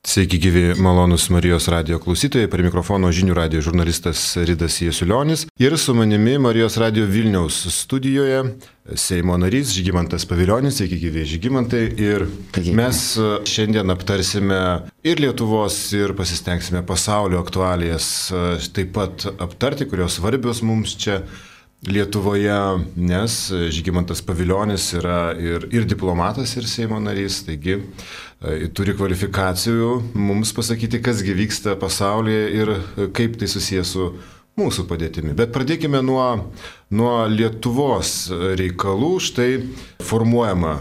Sveiki gyvi malonus Marijos radijo klausytojai, prie mikrofono Žinių radijo žurnalistas Ridas Jasiulionis ir su manimi Marijos radijo Vilniaus studijoje Seimo narys Žygimantas Pavilionis. Sveiki gyvi Žygimantai, ir mes šiandien aptarsime ir Lietuvos, ir pasistengsime pasaulio aktualijas taip pat aptarti, kurios svarbios mums čia Lietuvoje, nes Žygimantas Pavilionis yra ir diplomatas, ir Seimo narys, taigi turi kvalifikacijų mums pasakyti, kasgi vyksta pasaulyje ir kaip tai susijęs su mūsų padėtimi. Bet pradėkime nuo Lietuvos reikalų. Štai formuojama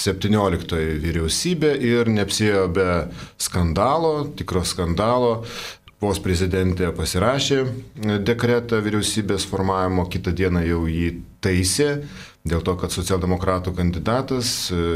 17 vyriausybė ir neapsiėjo be skandalo, tikro skandalo. Vos prezidentė pasirašė dekretą vyriausybės formavimo, kitą dieną jau jį taisė, dėl to, kad socialdemokratų kandidatas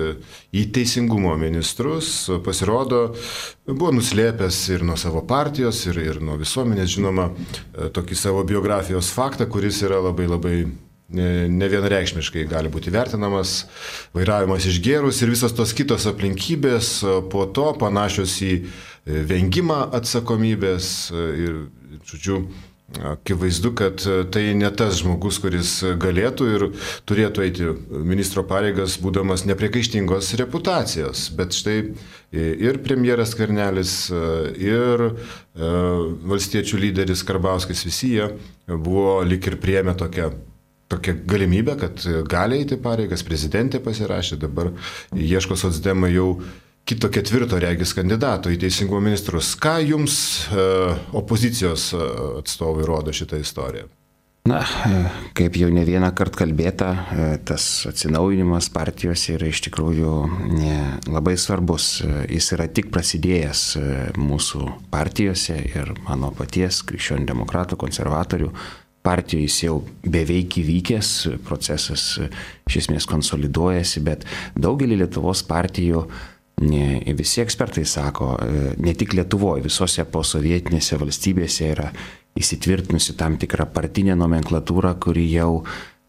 į teisingumo ministrus pasirodo buvo nuslėpęs ir nuo savo partijos, ir nuo visuomenės, žinoma, tokį savo biografijos faktą, kuris yra labai nevienareikšmiškai gali būti vertinamas, vairavimas išgėrus ir visos tos kitos aplinkybės po to panašios į vengimą atsakomybės ir, žodžiu, akivaizdu, kad tai ne tas žmogus, kuris galėtų ir turėtų eiti ministro pareigas, būdamas nepriekaištingos reputacijos. Bet štai ir premjeras Skvernelis, ir valstiečių lyderis Karbauskis, visi jie buvo lyg ir priėmę tokią galimybę, kad gali eiti pareigas, prezidentė pasirašė, dabar ieško socdemai jau kito ketvirto regis kandidato į teisingumo ministrus. Ką jums opozicijos atstovai rodo šitą istoriją? Na, kaip jau ne vieną kartą kalbėta, tas atsinaujinimas partijos yra iš tikrųjų labai svarbus. Jis yra tik prasidėjęs mūsų partijose ir mano paties krikščionių demokratų, konservatorių partijų jis jau beveik įvykęs, procesas iš esmės konsoliduojasi, bet daugelį Lietuvos partijų visi ekspertai sako, ne tik Lietuvoje, visose posovietinėse valstybėse yra įsitvirtinusi tam tikra partinė nomenklatūra, kuri jau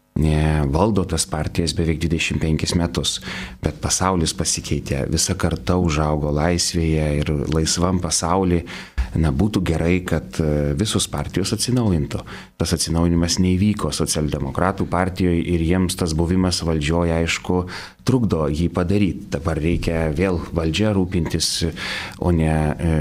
valdo tas partijas beveik 25 metus, bet pasaulis pasikeitė, visa karta užaugo laisvėje ir laisvam pasauly. Būtų gerai, kad visos partijos atsinaujintų. Tas atsinaujinimas neįvyko socialdemokratų partijoje ir jiems tas buvimas valdžioje, aišku, trukdo jį padaryti. Dabar reikia vėl valdžia rūpintis, o ne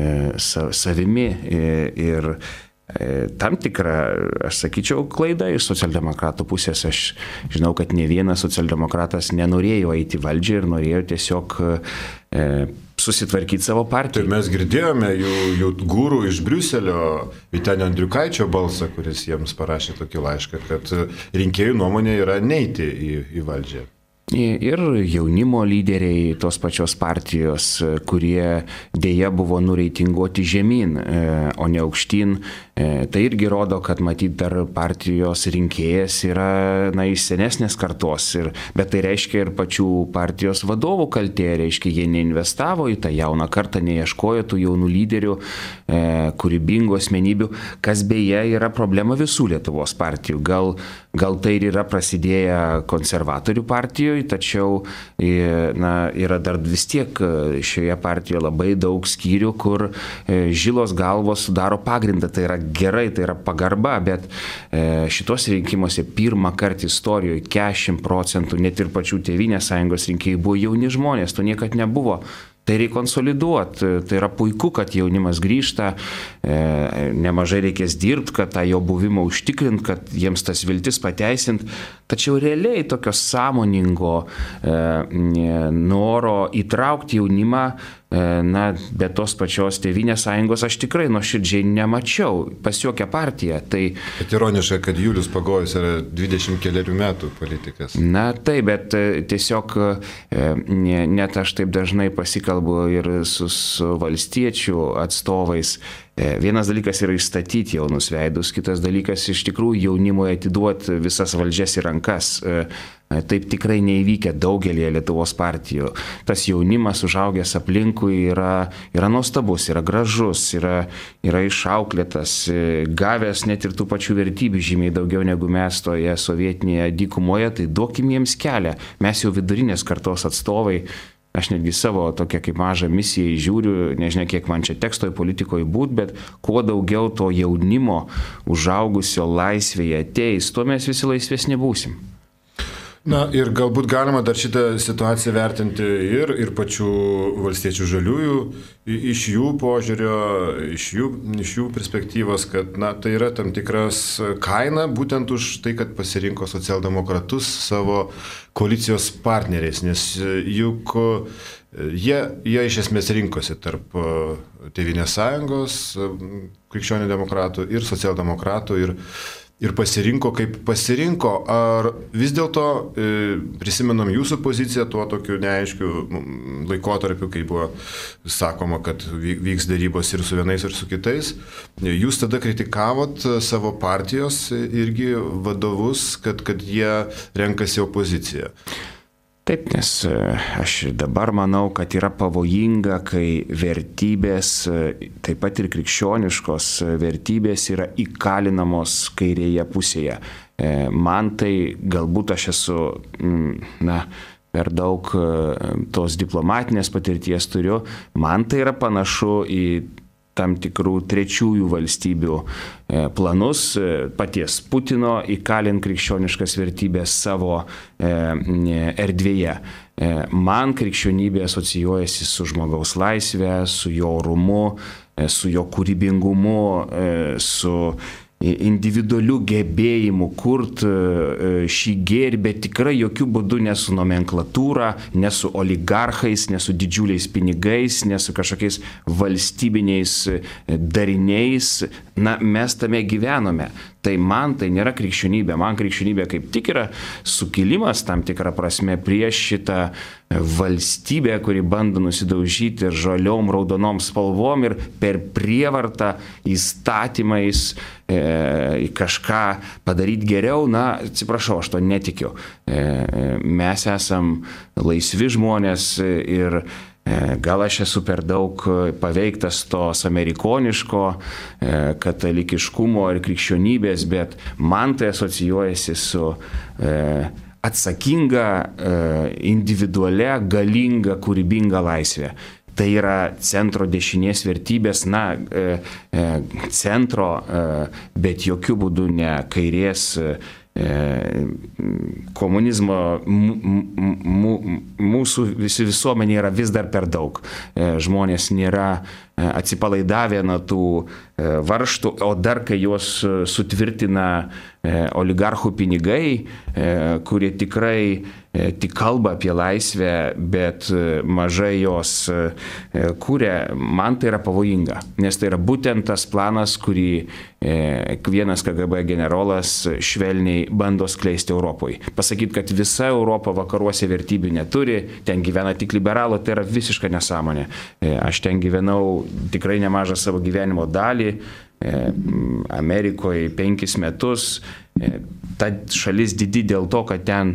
savimi ir tam tikra, aš sakyčiau, klaida iš socialdemokratų pusės. Aš žinau, kad ne vienas socialdemokratas nenorėjo eiti valdžią ir norėjo tiesiog susitvarkyti savo partiją. Tai mes girdėjome jų gūrų iš Briuselio, Vytenio Andriukaičio balsą, kuris jiems parašė tokį laišką, kad rinkėjų nuomonė yra neiti į valdžią. Ir jaunimo lyderiai tos pačios partijos, kurie dėja buvo nureitinguoti žemyn, o ne aukštyn, tai irgi rodo, kad matyt dar partijos rinkėjas yra iš senesnės kartos, bet tai reiškia ir pačių partijos vadovų kaltė, reiškia jie neinvestavo į tą jauną kartą, neieškojo tų jaunų lyderių, kūrybingų asmenybių, kas beje yra problema visų Lietuvos partijų. Gal tai ir yra prasidėję konservatorių partijoje, tačiau yra dar vis tiek šioje partijoje labai daug skyrių, kur žilos galvos sudaro pagrindą. Tai yra gerai, tai yra pagarba, bet šitos rinkimuose pirmą kartą istorijoje 40% net ir pačių Tėvynės sąjungos rinkėjų buvo jauni žmonės, to niekad nebuvo. Tai reikia konsoliduoti, tai yra puiku, kad jaunimas grįžta, nemažai reikės dirbti, kad tą jo buvimą užtikrinti, kad jiems tas viltis pateisint, tačiau realiai tokio sąmoningo noro įtraukti jaunimą, be tos pačios Tėvynės sąjungos aš tikrai nuoširdžiai nemačiau pas jokią partiją. Bet ironiška, kad Julius Pagojus yra 20 keliarių metų politikas. Taip, bet tiesiog net aš taip dažnai pasikalbu ir su valstiečių atstovais. Vienas dalykas yra išstatyti jaunus veidus, kitas dalykas iš tikrųjų jaunimui atiduoti visas valdžias į rankas. Taip tikrai neįvykę daugelį Lietuvos partijų. Tas jaunimas užaugęs aplinkui yra nuostabus, yra gražus, yra išauklėtas, gavęs net ir tų pačių vertybių žymiai daugiau negu mes toje sovietinėje dykumoje, tai duokim jiems kelią. Mes jau vidurinės kartos atstovai aš netgi savo tokią kaip mažą misiją žiūriu, nežinia, kiek man čia tekstoje politikoje būt, bet kuo daugiau to jaunimo užaugusio laisvėje ateis, tuo mes visi laisvesni būsim. Na ir galbūt galima dar šitą situaciją vertinti ir pačių valstiečių žaliųjų, iš jų požiūrio, iš jų perspektyvos, kad tai yra tam tikras kaina būtent už tai, kad pasirinko socialdemokratus savo koalicijos partneriais, nes juk jie iš esmės rinkosi tarp Tėvynės sąjungos, krikščionių demokratų ir socialdemokratų ir pasirinko, kaip pasirinko. Ar vis dėlto prisimenam jūsų poziciją tuo tokiu neaiškiu laikotarpiu, kai buvo sakoma, kad vyks dėrybos ir su vienais, ir su kitais. Jūs tada kritikavot savo partijos irgi vadovus, kad jie renkasi opoziciją. Taip, nes aš dabar manau, kad yra pavojinga, kai vertybės, taip pat ir krikščioniškos vertybės yra įkalinamos kairėje pusėje. Man tai galbūt aš esu, per daug tos diplomatinės patirties turiu, man tai yra panašu į tam tikrų trečiųjų valstybių planus, paties Putino įkalint krikščioniškas vertybės savo erdvėje. Man krikščionybė asocijuojasi su žmogaus laisvė, su jo orumu, su jo kūrybingumu, su individualių gebėjimų kurti šį gėrį, bet tikrai jokių būdų ne su nomenklatūra, ne su oligarchais, ne su didžiuliais pinigais, ne su kažkokiais valstybiniais dariniais. Mes tame gyvenome. Tai man tai nėra krikščionybė. Man krikščionybė kaip tik yra sukilimas tam tikrą prasme prieš šitą valstybę, kuri bando nusidaužyti ir žaliom, raudonom spalvom ir per prievartą įstatymais kažką padaryti geriau. Atsiprašau, aš to netikiu. Mes esam laisvi žmonės ir gal aš esu per daug paveiktas tos amerikoniško katalikiškumo ir krikščionybės, bet man tai asocijuojasi su atsakinga, individualia, galinga, kūrybinga laisvė. Tai yra centro dešinės vertybės, centro, bet jokių būdų ne kairės komunizmo. Mūsų visuomenė yra vis dar per daug. Žmonės nėra atsipalaidavę nuo tų varžtų, o dar kai juos sutvirtina oligarchų pinigai, kurie tikrai tik kalba apie laisvę, bet mažai jos kūrė, man tai yra pavojinga. Nes tai yra būtent tas planas, kurį vienas KGB generolas švelniai bando skleisti Europoje. Pasakyti, kad visa Europa vakaruose vertybių neturi, ten gyvena tik liberalų, tai yra visiška nesąmonė. Aš ten gyvenau tikrai nemažą savo gyvenimo dalį, Amerikoje 5 metus. Ta šalis didi dėl to, kad ten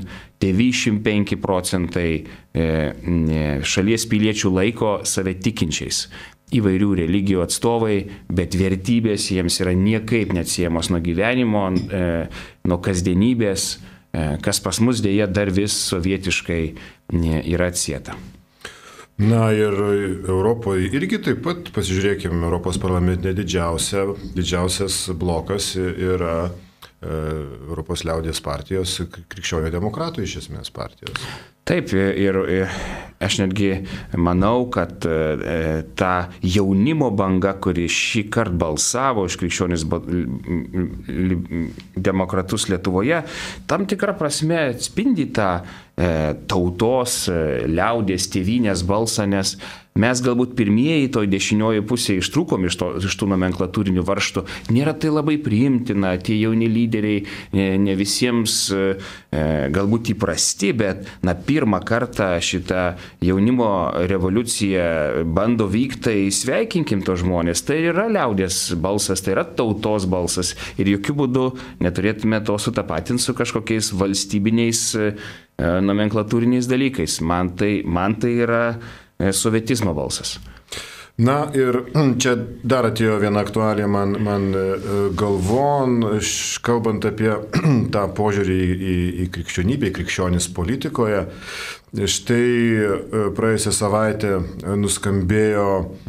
95% šalies piliečių laiko save tikinčiais. Įvairių religijų atstovai, bet vertybės jiems yra niekaip neatsiejamos nuo gyvenimo, nuo kasdienybės, kas pas mus dėja dar vis sovietiškai yra atsieta. Ir Europoje irgi taip pat, pasižiūrėkime, Europos parlamente didžiausias blokas yra Europos liaudies partijos, krikščionių demokratų iš esmės partijos. Taip, ir aš netgi manau, kad ta jaunimo banga, kuri šį kartą balsavo už krikščionis demokratus Lietuvoje, tam tikrą prasme atspindi tą tautos, liaudies, tėvynės balsą, nes mes galbūt pirmieji toj dešinioji pusėje ištrūkom iš tų nomenklatūrinių varžtų. Nėra tai labai priimtina, tie jauni lyderiai ne visiems galbūt įprasti, bet pirmą kartą šitą jaunimo revoliuciją bando vykti, tai sveikinkim tos žmonės. Tai yra liaudies balsas, tai yra tautos balsas ir jokių būdų neturėtume to sutapatinti su kažkokiais valstybiniais nomenklatūriniais dalykais. Man tai yra sovietizmo balsas. Na ir čia dar atėjo viena aktualija man galvon, kalbant apie tą požiūrį į krikščionybę, į krikščionis politikoje. Štai praėjusią savaitę nuskambėjo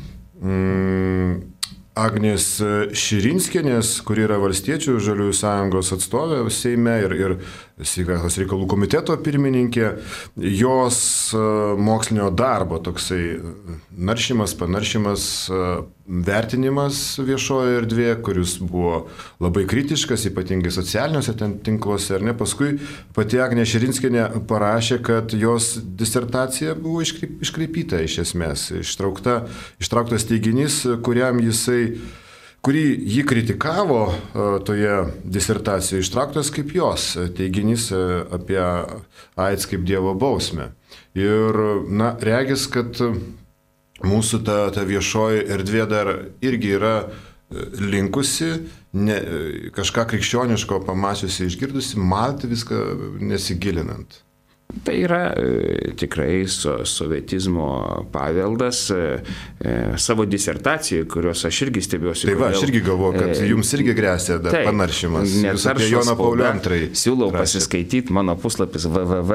Agnės Širinskienės, kuri yra Valstiečių žaliųjų sąjungos atstovė Seime ir sveikatos reikalų komiteto pirmininkė, jos mokslinio darbo toksai panaršymas, vertinimas viešoje erdvėje, kuris buvo labai kritiškas, ypatingai socialiniuose tinkluose, ar ne. Paskui pati Agnė Širinskienė parašė, kad jos disertacija buvo iškreipyta iš esmės, ištrauktas teiginys, kurį jį kritikavo toje disertacijoje, ištrauktas kaip jos teiginys apie AIDS kaip Dievo bausmę. Ir, regis, kad mūsų ta viešoji erdvė dar irgi yra linkusi, kažką krikščioniško pamačiusi, išgirdusi, malti viską nesigilinant. Tai yra tikrai sovietizmo paveldas. Savo disertacijoje, kurios aš irgi stebėjausi. Tai aš irgi galvoju, kad jums irgi grėsia dar panaršymas. Jūs apie Joną Paulių II. Siūlau pasiskaityti mano puslapis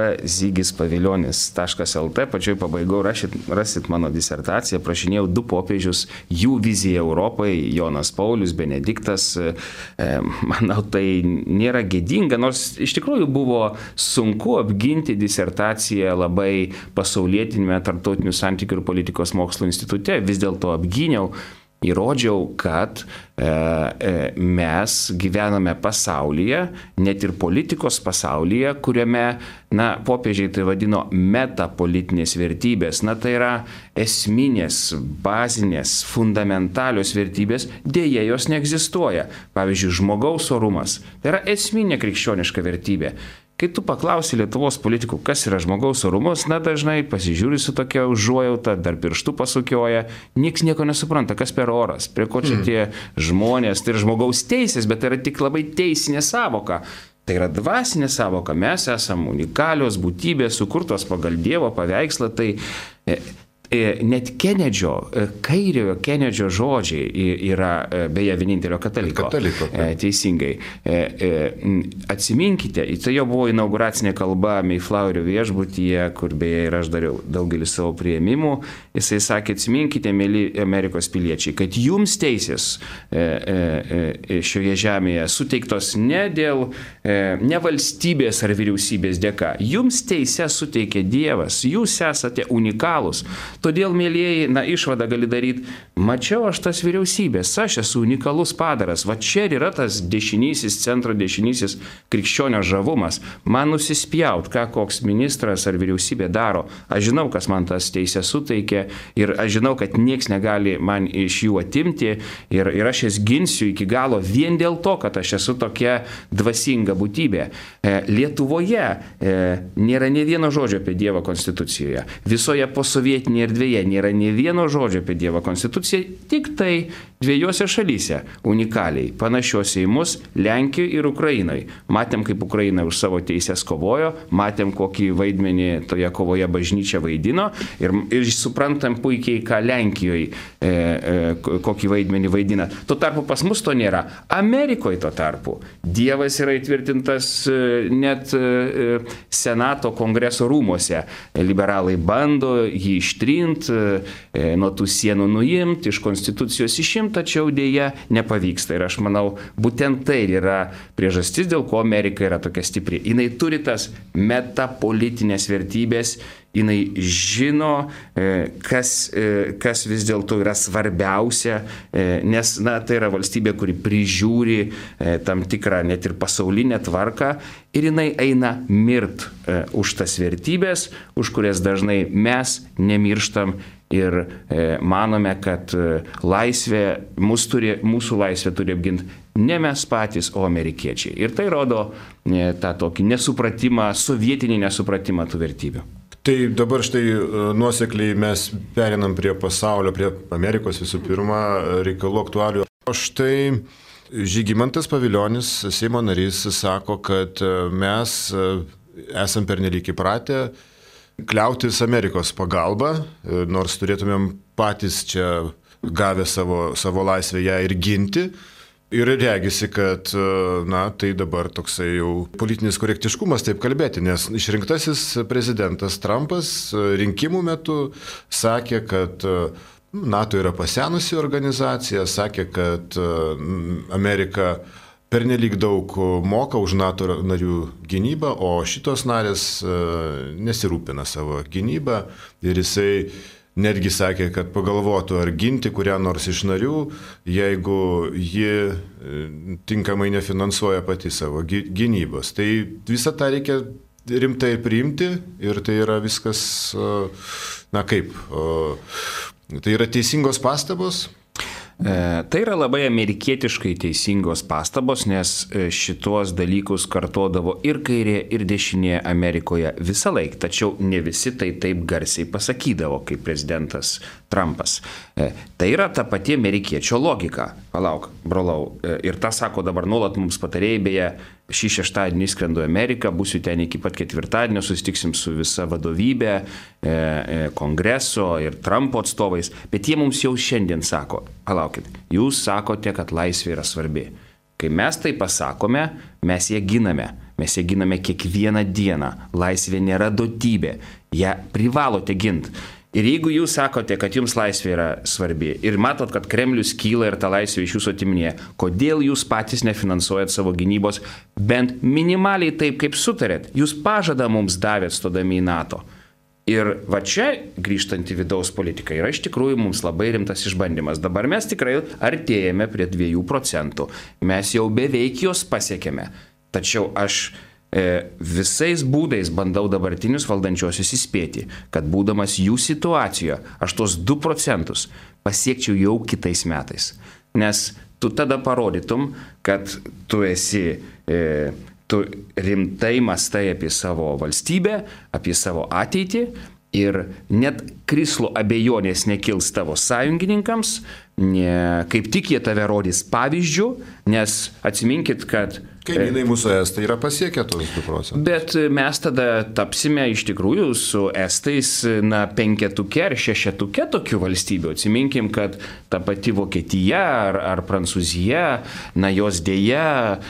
www.zygispavilionis.lt. Pačioj pabaigoje rasit mano disertaciją. Prašinėjau 2 popiežius, jų viziją Europai, Jonas Paulius, Benediktas. Manau, tai nėra gėdinga, nors iš tikrųjų buvo sunku apginti disertaciją labai pasaulietinėme tarptautinių santykių ir politikos mokslo institute. Vis dėlto apgyniau, įrodžiau, kad mes gyvename pasaulyje, net ir politikos pasaulyje, kuriame, popiežiai tai vadino metapolitinės vertybės. Tai yra esminės, bazinės, fundamentalios vertybės, dėja jos neegzistuoja. Pavyzdžiui, žmogaus orumas. Tai yra esminė krikščioniška vertybė. Kai tu paklausi Lietuvos politikų, kas yra žmogaus orumas, dažnai pasižiūri su tokia užuojauta, dar pirštų pasukioja, nieks nieko nesupranta, kas per oras, prie ko čia tie žmonės, tai yra žmogaus teisės, bet tai yra tik labai teisinė savoka. Tai yra dvasinė savoka, mes esame unikalios būtybės, sukurtos pagal Dievo paveikslą, tai net Kenedžio, kairiojo Kenedžio žodžiai yra, beje, vienintelio kataliko. Teisingai. Atsiminkite, tai jo buvo inauguracinė kalba Mayflowerio viešbutyje, kur beje ir aš dariau daugelį savo priėmimų. Jisai sakė, atsiminkite, mėly Amerikos piliečiai, kad jums teisės šioje žemėje suteiktos ne valstybės ar vyriausybės dėka. Jums teisę suteikė Dievas, jūs esate unikalūs. Todėl, mėlyjeji, išvadą gali daryti, mačiau aš tas vyriausybės, aš esu unikalus padaras, va čia yra tas dešinysis, centro dešinysis krikščionio žavumas. Man nusispjaut, ką koks ministras ar vyriausybė daro. Aš žinau, kas man tas teisę suteikė ir aš žinau, kad nieks negali man iš jų atimti ir aš jas ginsiu iki galo vien dėl to, kad aš esu tokia dvasinga būtybė. Lietuvoje nėra nė vieno žodžio apie Dievą konstitucijoje. Visoje posovietinėje erdvėje nėra nė vieno žodžio apie Dievo konstituciją, tik tai 2 šalyse unikaliai, panašiuose į mus, Lenkijoje ir Ukrainoje. Matėm, kaip Ukraina už savo teisės kovojo, matėm, kokį vaidmenį toje kovoje bažnyčia vaidino ir suprantam puikiai, ką Lenkijoje, kokį vaidmenį vaidina. Tuo tarpu pas mus to nėra. Amerikoje tuo tarpu Dievas yra įtvirtintas net Senato kongreso rūmuose. Liberalai bando jį ištrinti, nuo tų sienų nuimti, iš konstitucijos išimti, tačiau dėja nepavyksta. Ir aš manau, būtent tai yra priežastis, dėl ko Amerika yra tokia stipri. Jinai turi tas metapolitinės vertybės, jinai žino, kas vis dėlto yra svarbiausia, nes tai yra valstybė, kuri prižiūri tam tikrą net ir pasaulinę tvarką ir jinai eina mirt už tas vertybės, už kurias dažnai mes nemirštam ir manome, kad mūsų laisvę turi apginti ne mes patys, o amerikiečiai. Ir tai rodo tą tokį nesupratimą, sovietinį nesupratimą tų vertybių. Tai dabar štai nuosekliai mes perinam prie pasaulio, prie Amerikos visų pirma reikalų aktualių. O štai Žygimantas Pavilionis, Seimo narys, sako, kad mes esam pernelyg įpratę kliautis Amerikos pagalba, nors turėtumėm patys čia gavę savo laisvę ją ir ginti. Ir regisi, kad, tai dabar toksai jau politinis korektiškumas taip kalbėti, nes išrinktasis prezidentas Trumpas rinkimų metu sakė, kad NATO yra pasenusi organizacija, sakė, kad Amerika pernelyg daug moka už NATO narių gynybą, o šitos narės nesirūpina savo gynybą ir jisai netgi sakė, kad pagalvotų ar ginti kurią nors iš narių, jeigu ji tinkamai nefinansuoja pati savo gynybos. Tai visą tą reikia rimtai priimti ir tai yra viskas, tai yra teisingos pastabos. Tai yra labai amerikietiškai teisingos pastabos, nes šitos dalykus kartodavo ir kairė, ir dešinė Amerikoje visą laiką, tačiau ne visi tai taip garsiai pasakydavo, kaip prezidentas Trumpas. Tai yra ta pati amerikiečio logika. Palauk, brolau, ir tą sako dabar nuolat mums patarėjai, beje, šį šeštadienį skrendu į Ameriką, būsiu ten iki pat ketvirtadienio, susitiksim su visa vadovybė, kongreso ir Trumpo atstovais, bet jie mums jau šiandien sako, palaukit, jūs sakote, kad laisvė yra svarbi. Kai mes tai pasakome, mes ją giname kiekvieną dieną, laisvė nėra duotybė, ją privalote ginti. Ir jeigu jūs sakote, kad jums laisvė yra svarbi ir matot, kad Kremlius kyla ir tą laisvę iš jūsų atiminėja, kodėl jūs patys nefinansuojat savo gynybos bent minimaliai taip, kaip sutarėt? Jūs pažadą mums davėt stodami į NATO. Ir va čia, grįžtant į vidaus politiką, yra iš tikrųjų mums labai rimtas išbandymas. Dabar mes tikrai artėjame prie 2%. Mes jau beveik jos pasiekėme. Tačiau aš visais būdais bandau dabartinius valdančiosius įspėti, kad būdamas jų situacijoje, aš tos 2% pasiekčiau jau kitais metais. Nes tu tada parodytum, kad tu rimtai mastai apie savo valstybę, apie savo ateitį ir net krislų abejonės nekils tavo sąjungininkams, kaip tik jie tave rodys pavyzdžių, nes atsiminkit, kad kaimynai mūsų estai yra pasiekę tos 2%. Bet mes tada tapsime iš tikrųjų su estais 5 ar 6 tokių valstybių. Atsiminkim, kad ta pati Vokietija ar Prancūzija, jos dėja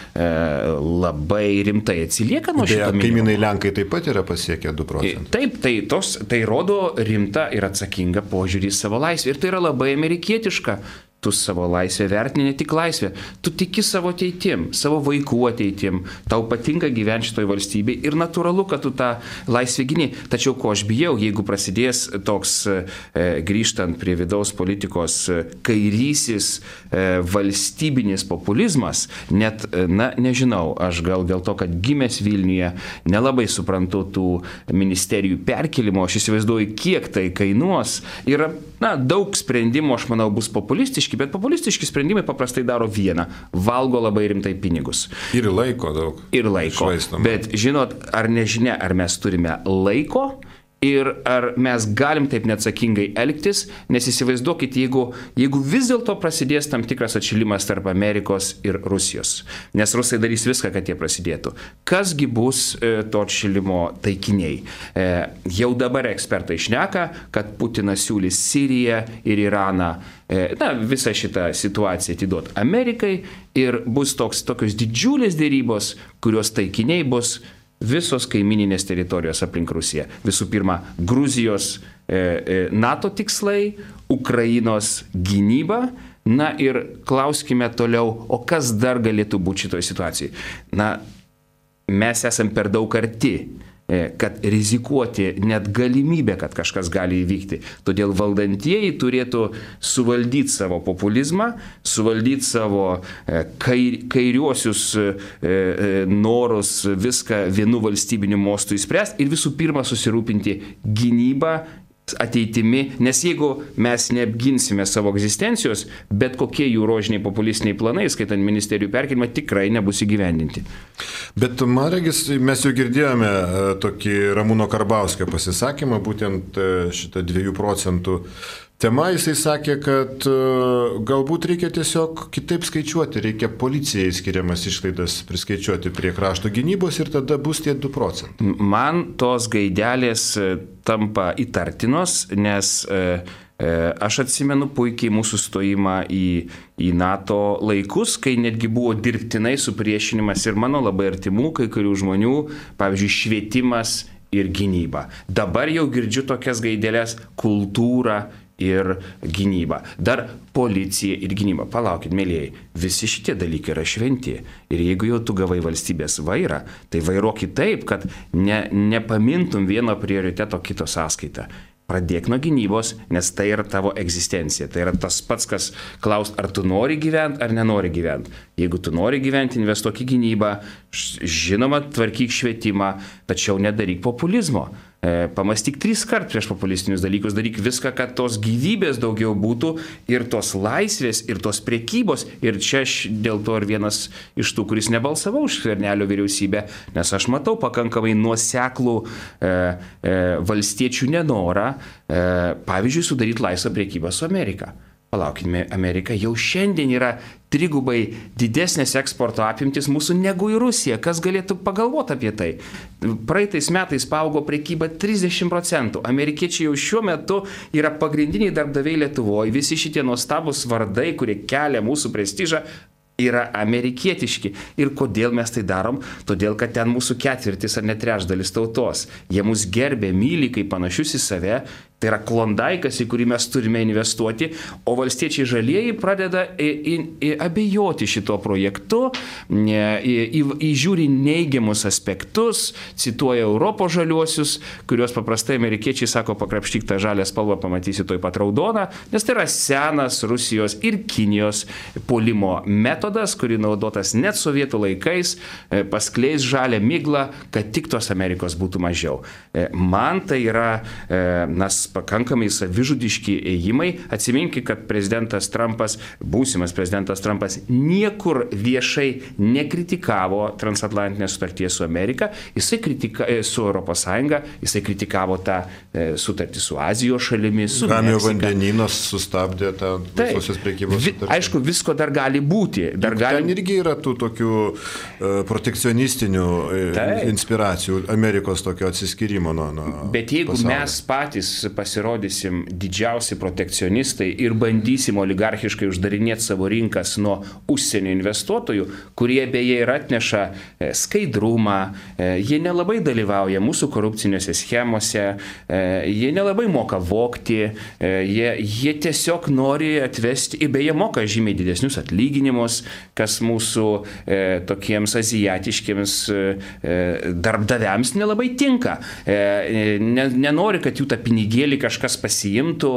labai rimtai atsilieka nuo šito minimumo. Kaimynai Lenkai taip pat yra pasiekę 2%. Taip, tai rodo rimtą ir atsakingą požiūrį į savo laisvę. Ir tai yra labai amerikietiška. Tu savo laisvę vertini ne tik laisvę, tu tiki savo ateitim, savo vaikų ateitim, tau patinka gyventi šitoj valstybėje ir natūralu, kad tu tą laisvę gini. Tačiau ko aš bijau, jeigu prasidės toks, grįžtant prie vidaus politikos, kairysis valstybinis populizmas, net, nežinau, aš gal dėl to, kad gimęs Vilniuje, nelabai suprantu tų ministerijų perkelimo, aš įsivaizduoju, kiek tai kainuos. Yra, daug sprendimų, aš manau, bus populistiški, bet populistiški sprendimai paprastai daro vieną – valgo labai rimtai pinigus. Ir laiko daug. Ir laiko. Švaistama. Bet žinot, ar nežinia, ar mes turime laiko ir ar mes galim taip neatsakingai elgtis, nes įsivaizduokit, jeigu vis dėlto prasidės tam tikras atšilimas tarp Amerikos ir Rusijos, nes rusai darys viską, kad jie prasidėtų. Kasgi bus to atšilimo taikiniai? Jau dabar ekspertai šneka, kad Putinas siūlys Siriją ir Iraną, visą šitą situaciją atiduot Amerikai ir bus tokios didžiulės dėrybos, kurios taikiniai bus visos kaimininės teritorijos aplink Rusiją. Visų pirma, Gruzijos NATO tikslai, Ukrainos gynyba, ir klauskime toliau, o kas dar galėtų būti šitoje situacijoje? Mes esam per daug arti, kad rizikuoti net galimybę, kad kažkas gali įvykti. Todėl valdantieji turėtų suvaldyti savo populizmą, suvaldyti savo kairiuosius norus viską vienu valstybiniu mostu įspręsti ir visų pirma susirūpinti gynybą, ateitimi, nes jeigu mes neapginsime savo egzistencijos, bet kokie jų rožiniai populistiniai planai, skaitant ministerijų perkelimą, tikrai nebus įgyvendinti. Bet man regis, mes jau girdėjome tokį Ramūno Karbauskio pasisakymą, būtent šitą 2% tema. Jisai sakė, kad galbūt reikia tiesiog kitaip skaičiuoti, reikia policijai skiriamas išlaidas priskaičiuoti prie krašto gynybos ir tada bus tie 2%. Man tos gaidelės tampa įtartinos, nes Aš atsimenu puikiai mūsų stojimą į NATO laikus, kai netgi buvo dirbtinai supriešinimas ir mano labai artimų kai kurių žmonių, pavyzdžiui, švietimas ir gynyba. Dabar jau girdžiu tokias gaidelės - kultūra ir gynyba. Dar policija ir gynyba. Palaukit, mėlyjei, visi šitie dalykai yra šventi. Ir jeigu jau tu gavai valstybės vairą, tai vairuokit taip, kad nepamintum vieno prioriteto kito sąskaitą. Pradėk nuo gynybos, nes tai yra tavo egzistencija. Tai yra tas pats, kas klaus, ar tu nori gyventi, ar nenori gyventi. Jeigu tu nori gyventi, investuok į gynybą, žinoma, tvarkyk švietimą, tačiau nedaryk populizmo. Pamastyk 3 kart prieš populistinius dalykus, daryk viską, kad tos gyvybės daugiau būtų ir tos laisvės, ir tos priekybos. Ir čia aš dėl to ir vienas iš tų, kuris nebalsavau už Skvernelio vyriausybę, nes aš matau pakankamai nuoseklų valstiečių nenorą, pavyzdžiui, sudaryti laisvą priekybą su Amerika. Palaukime, Amerika jau šiandien yra 3 didesnės eksporto apimtis mūsų negu į Rusiją. Kas galėtų pagalvoti apie tai? Praeitais metais paaugo prekyba 30%. Amerikiečiai jau šiuo metu yra pagrindiniai darbdaviai Lietuvoje. Visi šitie nuostabus vardai, kurie kelia mūsų prestižą, yra amerikietiški. Ir kodėl mes tai darom? Todėl, kad ten mūsų ketvirtis ar net trečdalis tautos. Jie mus gerbė, myli kaip panašius į save. Tai yra klondaikas, į kurį mes turime investuoti, o valstiečiai žalieji pradeda abejoti šito projektu, įžiūri neigiamus aspektus, cituoja Europos žaliuosius, kuriuos paprastai amerikiečiai sako, pakrapštyk tą žalę spalvą, pamatysi toj pat raudoną, nes tai yra senas Rusijos ir Kinijos puolimo metodas, kurį naudotas net sovietų laikais, paskleis žalę miglą, kad tik tos Amerikos būtų mažiau. Man tai yra pakankamai savižudiški ėjimai. Atsiminkit, kad prezidentas Trumpas, būsimas prezidentas Trumpas, niekur viešai nekritikavo transatlantinės sutarties su Amerika, jisai su Europos Sąjunga, jisai kritikavo tą sutartį su Azijos šalimis, su Ramiojo vandenynas sustabdė tą visos prekybos sutartį. Aišku, visko dar gali būti. Ten irgi yra tų tokių protekcionistinių inspiracijų, Amerikos tokio atsiskyrimo nuo Bet jeigu pasaulio. Mes patys pasirodysim didžiausi protekcionistai ir bandysim oligarchiškai uždarinėti savo rinkas nuo užsienio investuotojų, kurie beje ir atneša skaidrumą, jie nelabai dalyvauja mūsų korupciniuose schemose, jie nelabai moka vogti, jie tiesiog nori atvesti, ir beje moka žymiai didesnius atlyginimus, kas mūsų tokiems aziatiškiams darbdaviams nelabai tinka. Nenori, kad jų tą pinigėlį kažkas pasiimtų,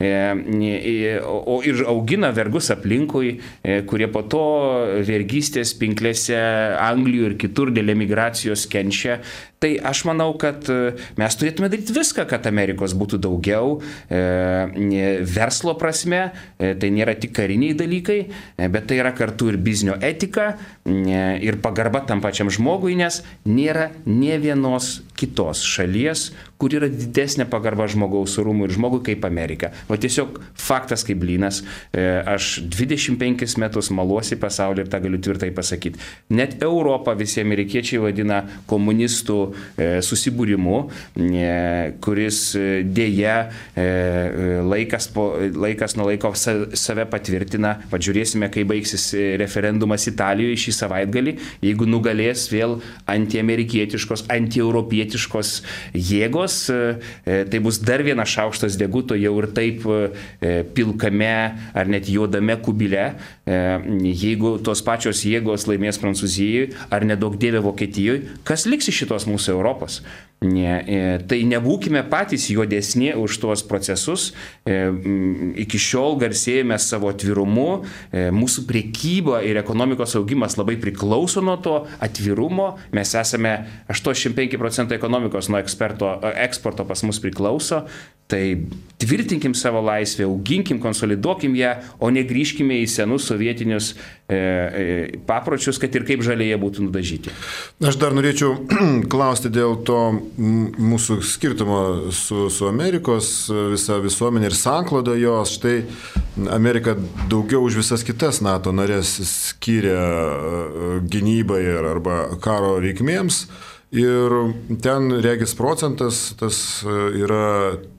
o ir augina vergus aplinkui, kurie po to vergystės pinklėse Anglijoje ir kitur dėl emigracijos kenčia. Tai aš manau, kad mes turėtume daryti viską, kad Amerikos būtų daugiau verslo prasme, tai nėra tik kariniai dalykai, bet tai yra kartu ir biznio etika ir pagarba tam pačiam žmogui, nes nėra nė vienos kitos šalies, kur yra didesnė pagarba žmogaus orumui ir žmogui kaip Amerika. O tiesiog faktas kaip blynas. Aš 25 metus maluosi pasaulį ir tą galiu tvirtai pasakyti. Net Europą visi amerikiečiai vadina komunistų susibūrimu, kuris dėja laikas nuo laiko save patvirtina. Pažiūrėsime, kai baigsis referendumas Italijoje šį savaitgalį, jeigu nugalės vėl antiamerikietiškos, antieuropietiškos jėgos, tai bus dar vienas šaukštas deguto jau ir taip pilkame ar net juodame kubile. Jeigu tos pačios jėgos laimės Prancūzijoje ar nedaug dievė Vokietijoje, kas liks iš šitos mūsų Europos? Tai nebūkime patys juodesni už tuos procesus. Iki šiol garsėjame savo atvirumu, mūsų priekyba ir ekonomikos augimas labai priklauso nuo to atvirumo. Mes esame 85% ekonomikos nuo eksporto pas mus priklauso. Tai tvirtinkim savo laisvę, auginkim, konsoliduokim ją, o negrįžkime į senus sovietinius papročius, kad ir kaip žalėje būtų nudažyti. Aš dar norėčiau klausti dėl to mūsų skirtumo su Amerikos visa visuomenė ir sankloda jos. Štai Amerika daugiau už visas kitas NATO narės skiria gynybai arba karo reikmėms. Ir ten regis procentas tas yra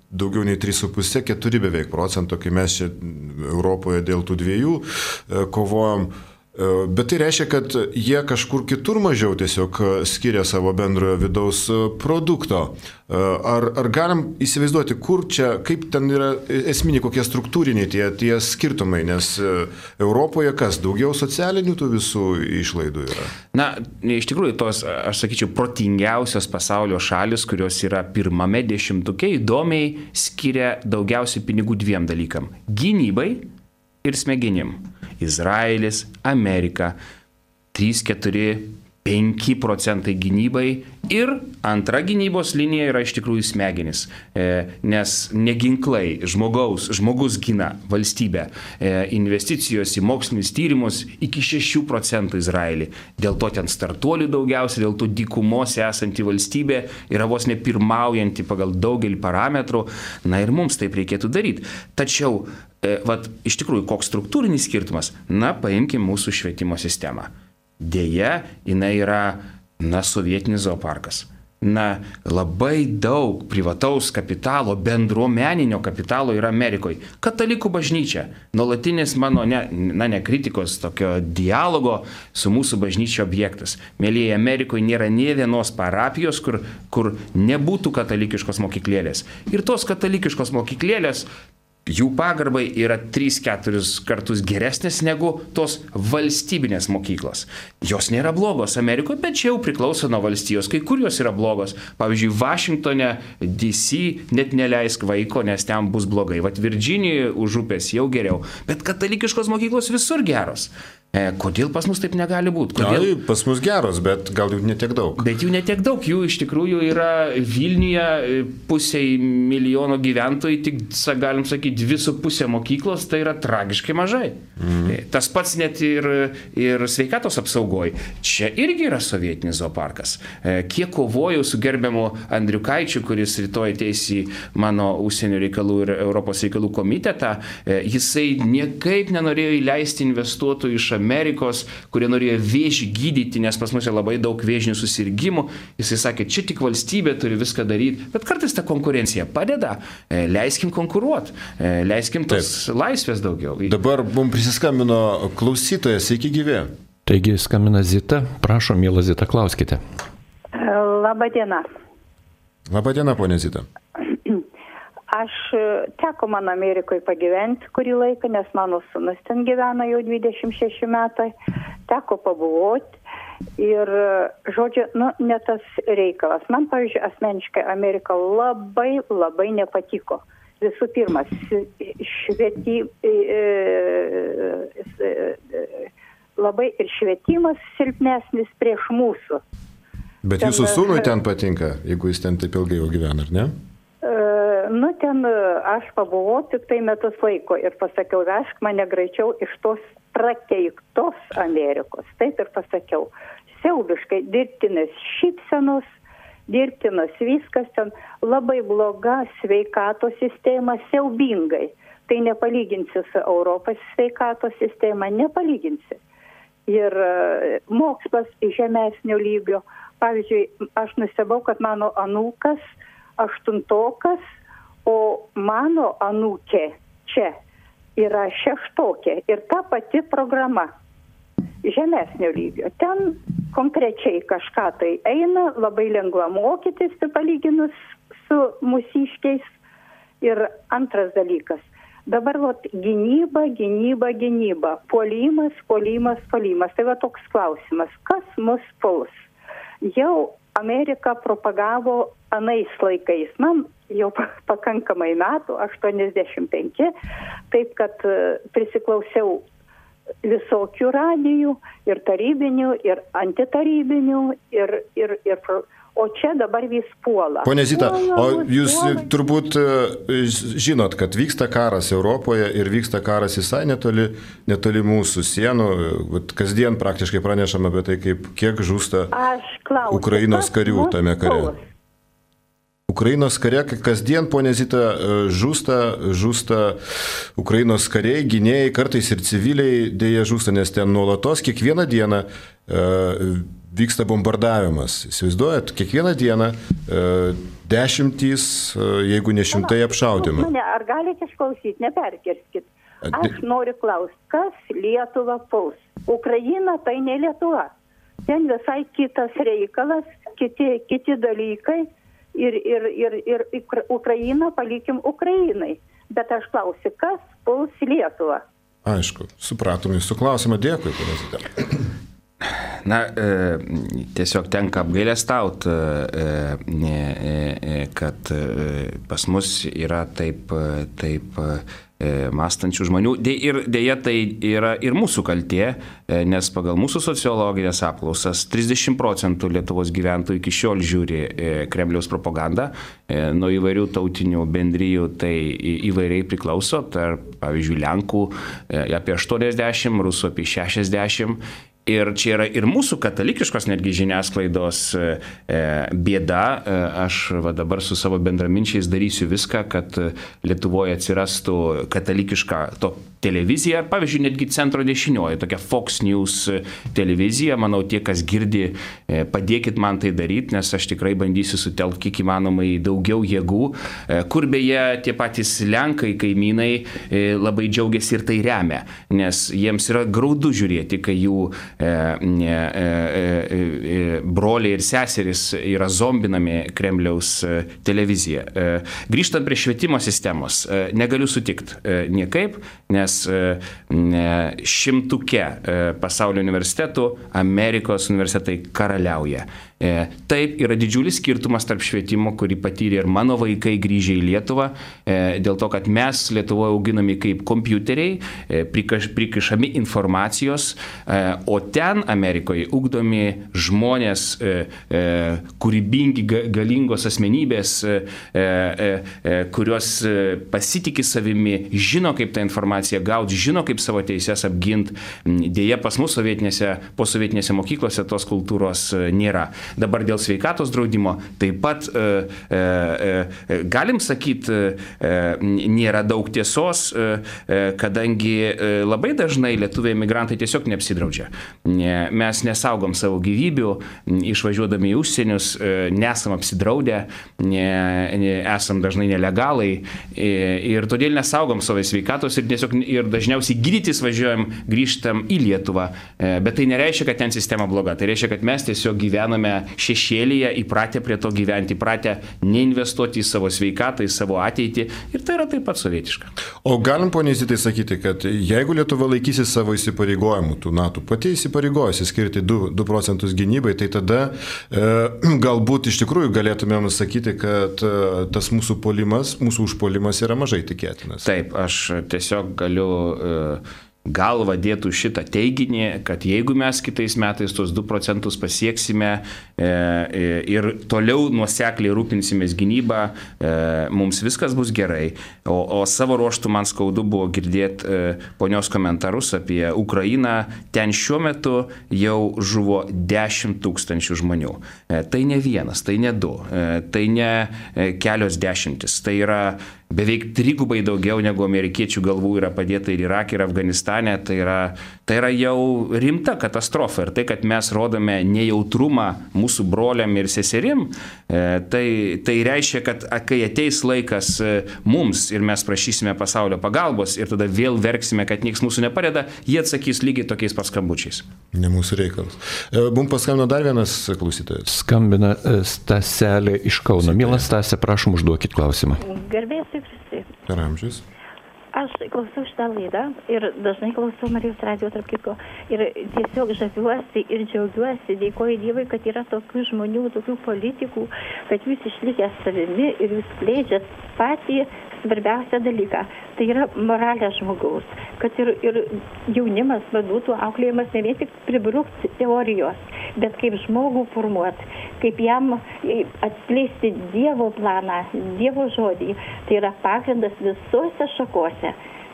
daugiau nei 3,5-4 beveik procento, kai mes čia Europoje dėl tų 2 kovojom. Bet tai reiškia, kad jie kažkur kitur mažiau tiesiog skiria savo bendrojo vidaus produkto. Ar galim įsivaizduoti, kur čia, kaip ten yra esminiai, kokie struktūriniai tie skirtumai, nes Europoje kas, daugiau socialinių tų visų išlaidų yra? Na, iš tikrųjų, tos, aš sakyčiau, protingiausios pasaulio šalis, kurios yra pirmame 10-uke, įdomiai skiria daugiausiai pinigų 2 dalykam - gynybai ir smegenim. Izraelis, Amerika, 3, 4, 5 procentai gynybai ir antra gynybos linija yra iš tikrųjų smegenis, nes ne ginklai, žmogus gina valstybę, investicijos į mokslinius tyrimus iki 6 procentų Izraelį. Dėl to ten startuolių daugiausia, dėl to dykumose esanti valstybė yra vos nepirmaujanti pagal daugelį parametrų, na ir mums taip reikėtų daryti. Tačiau iš tikrųjų, koks struktūrinis skirtumas? Na, paimkim mūsų švietimo sistemą. Deja, jinai yra, sovietinis zooparkas. Labai daug privataus kapitalo, bendruomeninio kapitalo yra Amerikoje. Katalikų bažnyčia, nuolatinis mano, ne kritikos, tokio dialogo su mūsų bažnyčia objektas. Mėlyje, Amerikoje nėra nė vienos parapijos, kur nebūtų katalikiškos mokyklėlės. Ir tos katalikiškos mokyklėlės, jų pagarbai yra 3-4 kartus geresnės negu tos valstybinės mokyklos. Jos nėra blogos Amerikoje, bet čia jau priklauso nuo valstijos. Kai kur jos yra blogos. Pavyzdžiui, Vašingtone, DC net neleisk vaiko, nes ten bus blogai. Virdžinijoje už upės jau geriau. Bet katalikiškos mokyklos visur geros. Kodėl pas mus taip negali būti? Kodėl? Pas mus geros, bet gal jų netiek daug. Bet jų netiek daug. Jų iš tikrųjų yra Vilniuje 500 000 gyventojų, tik, galim sakyti, 2,5 mokyklos, tai yra tragiškai mažai. Tas pats net ir sveikatos apsaugoj. Čia irgi yra sovietinis zooparkas. Kiek kovojau su gerbiamu Andriukaičiu, kuris rytoj ateis į mano užsienio reikalų ir Europos reikalų komitetą, jisai niekaip nenorėjo įleisti investuotojų iš Amerikos, kurie norėjo vėžį gydyti, nes pas mus yra labai daug vėžinių susirgymų. Jisai sakė, čia tik valstybė turi viską daryti, bet kartais ta konkurencija padeda. Leiskim konkuruoti, leiskim tos laisvės daugiau. Dabar mums prisiskambino klausytojas, sveiki gyvi. Taigi skambina Zita, prašom, miela Zita, klauskite. Labadiena. Labadiena, ponė Zita. Teko man Amerikoje pagyventi kurį laiką, nes mano sūnus ten gyvena jau 26 metai. Teko pabuvoti ir, žodžiu, ne tas reikalas. Man, pavyzdžiui, asmeniškai Amerika labai, labai nepatiko. Visų pirma, labai ir švietimas silpnesnis prieš mūsų. Bet jūsų sūnui ten patinka, jeigu jis ten taip ilgai jau gyvena, ar ne? Ten aš pabuvau tik tai metus laiko ir pasakiau, vežk mane greičiau iš tos prakeiktos Amerikos. Taip ir pasakiau. Siaubiškai dirbtinas šypsenos, dirbtinas viskas ten, labai bloga sveikatos sistema, siaubingai. Tai nepalyginsi su Europos sveikatos sistema, nepalyginsi. Ir mokslas žemesnio lygio. Pavyzdžiui, aš nustebau, kad mano anūkas 8-okas, o mano anūkė čia yra 6-okė ir ta pati programa žemesnio lygio. Ten konkrečiai kažką tai eina, labai lengva mokytis, palyginus su mūsiškiais. Ir antras dalykas. Dabar gynyba, puolimas. Tai toks klausimas, kas mus puls? Jau Amerika propagavo anais laikais, man jau pakankamai metų, 85, taip kad prisiklausiau visokių radijų, ir tarybinių, ir antitarybinių, o čia dabar vis puola. Pone Zita, o jūs turbūt žinot, kad vyksta karas Europoje ir vyksta karas visai netoli mūsų sienų. Kasdien praktiškai pranešama apie tai, kiek žūsta Ukrainos karių tame kare. Ukrainos kare kasdien, ponė Zita, žūsta Ukrainos kariai, gynėjai, kartais ir civiliai dėja žūsta, nes ten nuolatos kiekvieną dieną vyksta bombardavimas. Įsivaizduojat, kiekvieną dieną dešimtys, jeigu ne šimtai apšaudymų. Mane, ar galite išklausyti, neperkirskit. Aš noriu klausti, kas Lietuvą puls? Ukraina tai ne Lietuva. Ten visai kitas reikalas, kiti dalykai ir Ukrainą palikim Ukrainai. Bet aš klausiu, kas puls Lietuvą? Aišku, supratom jūsų klausimą, dėkui, prezidentė. Na, tiesiog tenka apgailestaut, kad pas mus yra taip mąstančių žmonių. Ir dėja tai yra ir mūsų kaltė, nes pagal mūsų sociologinės apklausas 30% Lietuvos gyventojų iki šiol žiūri Kremliaus propagandą. Nuo įvairių tautinių bendrijų tai įvairiai priklauso. Tarp, pavyzdžiui, Lenkų apie 80, Rusų apie 60. Ir čia yra ir mūsų katalikiškos netgi žiniasklaidos bėda. Aš dabar su savo bendraminčiais darysiu viską, kad Lietuvoje atsirastų katalikiška televizija, pavyzdžiui, netgi centro dešinioji, tokia Fox News televizija. Manau, tie, kas girdi, padėkit man tai daryti, nes aš tikrai bandysiu sutelkti kiek įmanomai daugiau jėgų, kur beje tie patys Lenkai, kaimynai labai džiaugiasi ir tai remia, nes jiems yra graudu žiūrėti, kai jų broliai ir seserys yra zombinami Kremliaus televizija. Grįžtant prie švietimo sistemos, negaliu sutikti niekaip, nes šimtuke pasaulio universitetų Amerikos universitetai karaliauja. Taip, yra didžiulis skirtumas tarp švietimo, kurį patyrė ir mano vaikai grįžę į Lietuvą, dėl to, kad mes Lietuvoje auginami kaip kompiuteriai, prikišami informacijos, o ten Amerikoje ugdomi žmonės, kūrybingi, galingos asmenybės, kurios pasitikė savimi, žino, kaip tą informaciją gauti, žino, kaip savo teises apginti. Dėja, pas mus posovietinėse mokyklose tos kultūros nėra. Dabar dėl sveikatos draudimo taip pat galim sakyti, nėra daug tiesos, kadangi labai dažnai lietuviai emigrantai tiesiog neapsidraudžia. Mes nesaugom savo gyvybių, išvažiuodami į užsienius, nesam apsidraudę, esam dažnai nelegalai ir todėl nesaugom savo sveikatos ir dažniausiai gydytis važiuojam, grįžtam į Lietuvą, bet tai nereiškia, kad ten sistema bloga, tai reiškia, kad mes tiesiog gyvename šešėlyje, įpratę prie to gyventi, įpratę neinvestuoti į savo sveikatą, į savo ateitį ir tai yra taip pat sovietiška. O galim, ponia Zitai, sakyti, kad jeigu Lietuva laikysis savo įsipareigojimų, tų NATO pati įsipareigojusi skirti 2 procentus gynybai, tai tada galbūt iš tikrųjų galėtumėm sakyti, kad tas mūsų užpuolimas yra mažai tikėtinas. Taip, aš tiesiog galiu galvą dėtų šitą teiginį, kad jeigu mes kitais metais tos 2 procentus pasieksime ir toliau nuosekliai rūpinsimės gynybą, mums viskas bus gerai. O savo ruoštų man skaudu buvo girdėti ponios komentarus apie Ukrainą. Ten šiuo metu jau žuvo 10 000 žmonių. Tai ne vienas, tai ne 2, tai ne kelios dešimtis. Tai yra beveik 3 daugiau negu amerikiečių galvų yra padėta ir Irake, ir Afganistane. Tai yra jau rimta katastrofa. Ir tai, kad mes rodome nejautrumą mūsų broliam ir seserim, tai reiškia, kad kai ateis laikas mums ir mes prašysime pasaulio pagalbos ir tada vėl verksime, kad niekas mūsų nepadeda, jie atsakys lygiai tokiais paskambučiais. Ne mūsų reikalas. Mums paskambino dar vienas klausytojas. Skambina Staselė iš Kauno. Mielas Stasė, prašom, užduokit klausimą. Garbės ir visi. Per amžius. Aš klausau šitą laidą ir dažnai klausau Marijos radijo, tarp kitko, ir tiesiog žaviuosi ir džiaugiuosi, dėkoju Dievui, kad yra tokių žmonių, tokių politikų, kad jūs išlikę savimi ir jūs plėdžiat patį svarbiausią dalyką. Tai yra moralė žmogaus, kad ir jaunimas būtų auklėjimas ne vien tik pribrukti teorijos, bet kaip žmogų formuoti, kaip jam atskleisti Dievo planą, Dievo žodį. Tai yra pagrindas visose šakose.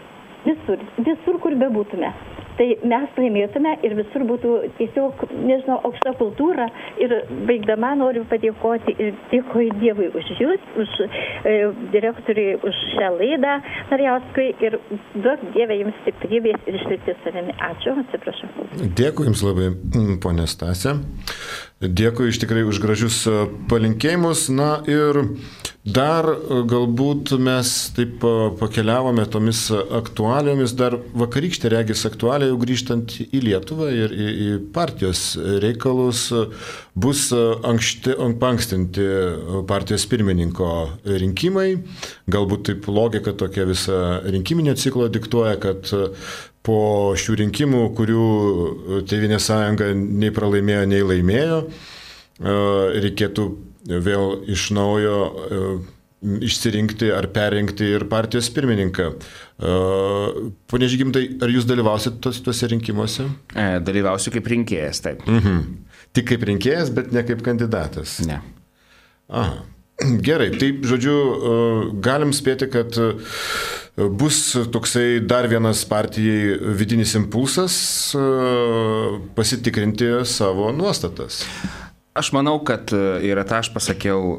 visur, kur bebūtume. Tai mes laimėtume ir visur būtų tiesiog, nežinau, aukšta kultūra. Ir baigdama noriu padėkoti ir dėkoju Dievui už jūs, už direktoriui, už šią laidą Narjauskui ir duok Dieve jums stiprybės ir išlikti savimi. Ačiū, atsiprašau. Dėkui jums labai, ponė Stasė. Dėkui iš tikrai už gražius palinkėjimus. Na ir dar galbūt mes taip pakeliavome tomis aktualiomis, dar vakarykštė regis aktualiai jau grįžtant į Lietuvą ir į partijos reikalus bus ankstinti partijos pirmininko rinkimai. Galbūt taip logika tokia visa rinkiminio ciklo diktuoja, kad po šių rinkimų, kurių Tėvynės sąjunga nei pralaimėjo, nei laimėjo, reikėtų vėl iš naujo išsirinkti ar perrinkti ir partijos pirmininką. Pone Žygimantai, ar jūs dalyvausit tuose rinkimuose? Dalyvausiu kaip rinkėjas, taip. Tik kaip rinkėjas, bet ne kaip kandidatas? Ne. Aha. Gerai, taip, žodžiu, galim spėti, kad bus toksai dar vienas partijai vidinis impulsas pasitikrinti savo nuostatas. Aš manau, kad ir tą aš pasakiau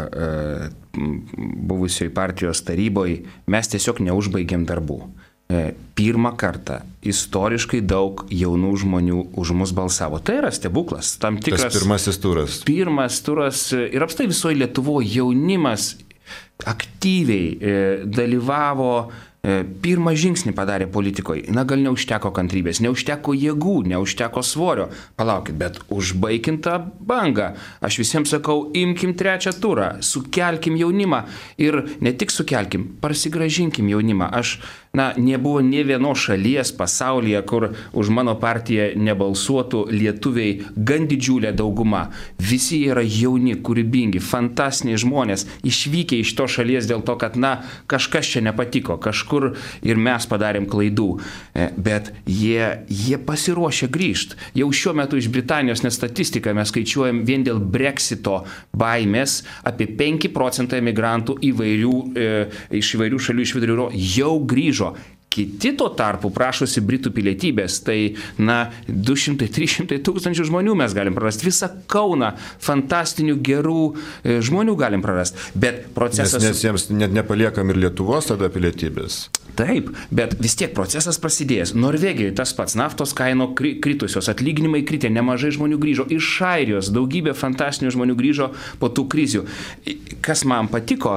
buvusioj partijos taryboje, mes tiesiog neužbaigėm darbų. Pirmą kartą istoriškai daug jaunų žmonių už mus balsavo. Tai yra stebuklas. Tam tikras, tas pirmasis turas. Pirmas turas ir apstai visoje Lietuvoje jaunimas aktyviai dalyvavo, pirmą žingsnį padarė politikoje. Na, gal neužteko kantrybės, neužteko jėgų, neužteko svorio. Palaukit, bet užbaikim tą bangą. Aš visiems sakau, imkim trečią turą, sukelkim jaunimą ir ne tik sukelkim, parsigražinkim jaunimą. Nebuvo nė vienos šalies pasaulyje, kur už mano partiją nebalsuotų lietuviai gan didžiulė dauguma. Visi yra jauni, kūrybingi, fantastiniai žmonės, išvykę iš to šalies dėl to, kad, kažkas čia nepatiko, kažkur ir mes padarėm klaidų. Bet jie pasiruošė grįžti. Jau šiuo metu iš Britanijos net statistiką mes skaičiuojam vien dėl Brexito baimės apie 5% emigrantų iš įvairių šalių iš Vidurio jau grįžo. Kiti tuo tarpu prašosi Britų pilietybės, tai 200-300 tūkstančių žmonių mes galim prarasti. Visą Kauną fantastinių gerų žmonių galim prarasti. Bet procesas... Nes jiems net nepaliekam ir Lietuvos tada pilietybės. Taip, bet vis tiek procesas prasidėjęs. Norvegijoje tas pats, naftos kaino kritusios, atlyginimai kritė, nemažai žmonių grįžo. Iš Airijos daugybė fantastinių žmonių grįžo po tų krizių. Kas man patiko,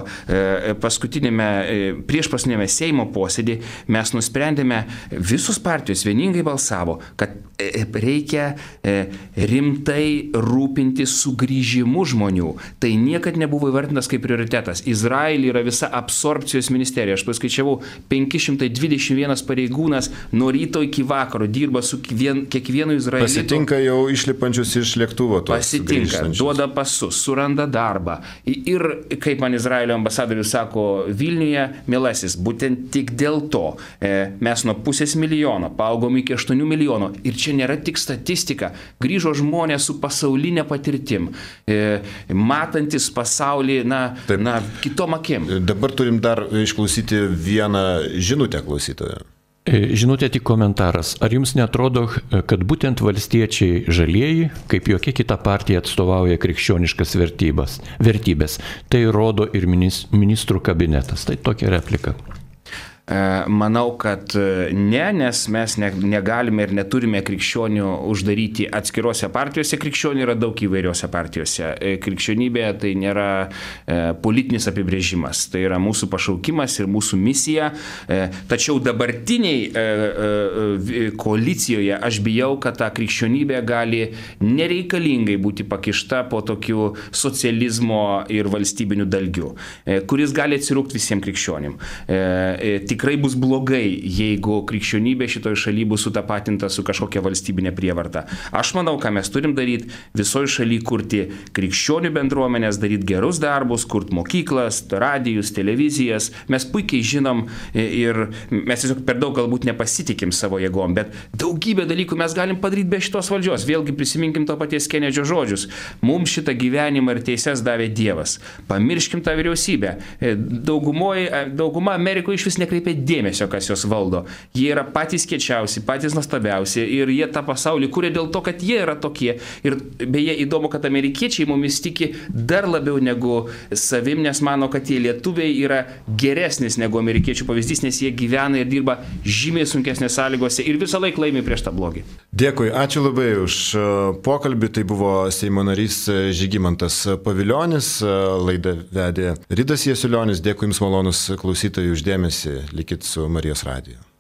prieš paskutinėme Seimo posėdį mes nusprendėme, visos partijos vieningai balsavo, kad reikia rimtai rūpinti sugrįžimu žmonių. Tai niekad nebuvo įvardintas kaip prioritetas. Izraelį yra visa absorpcijos ministerija. Aš paskaičiavau, 521 pareigūnas nuo ryto iki vakaro dirba su kiekvienu izraelitu. Pasitinka jau išlipančius iš lėktuvo. Pasitinka, duoda pasus, suranda darbą. Ir kaip man Izraelio ambasadorius sako Vilniuje, mielasis, būtent tik dėl to mes nuo 500 milijono paaugom iki 8 milijonų. Ir čia nėra tik statistika. Grįžo žmonės su pasaulinė patirtim, matantis pasaulį, kitom akim. Dabar turim dar išklausyti vieną žinutę klausytojo. Žinutė tik komentaras. Ar jums netrodo, kad būtent valstiečiai žalieji, kaip jokia kita partija, atstovauja krikščioniškas vertybės? Tai rodo ir ministrų kabinetas. Tai tokia replika. Manau, kad ne, nes mes negalime ir neturime krikščionių uždaryti atskirose partijose. Krikščionių yra daug įvairiose partijose. Krikščionybė tai nėra politinis apibrėžimas, tai yra mūsų pašaukimas ir mūsų misija. Tačiau dabartiniai koalicijoje aš bijau, kad ta krikščionybė gali nereikalingai būti pakišta po tokiu socializmo ir valstybiniu dalgiu, kuris gali atsirūkti visiems krikščionim. Tikrai bus blogai, jeigu krikščionybė šitoje šalyje bus sutapatinta su kažkokia valstybinė prievarta. Aš manau, ką mes turim daryti, visoje šalyje kurti krikščionių bendruomenės, daryti gerus darbus, kurti mokyklas, radijus, televizijas. Mes puikiai žinom ir mes tiesiog per daug galbūt nepasitikim savo jėgom, bet daugybę dalykų mes galim padaryti be šitos valdžios. Vėlgi prisiminkim to paties Kenedžio žodžius. Mums šitą gyvenimą ir teises davė Dievas. Pamirškim tą vyriausybę. Dauguma Amerikoje iš vis nekreipia nekreipia dėmesio, kas juos valdo. Jie yra patys kiečiausi, patys nuostabiausi ir jie tą pasaulį kūrė dėl to, kad jie yra tokie. Ir beje, įdomu, kad amerikiečiai mumis tiki dar labiau negu savim, nes mano, kad tie lietuviai yra geresnis negu amerikiečių pavyzdys, nes jie gyvena ir dirba žymiai sunkesnės sąlygose ir visą laiką laimi prieš tą blogį. Dėkui, ačiū labai už pokalbį. Tai buvo Seimo narys Žygimantas Pavilionis, laidą vedė Ridas Jasiulionis. Dėkui Jums, malonus klausytojai, už dėmesį. Likit su Marijos radiju.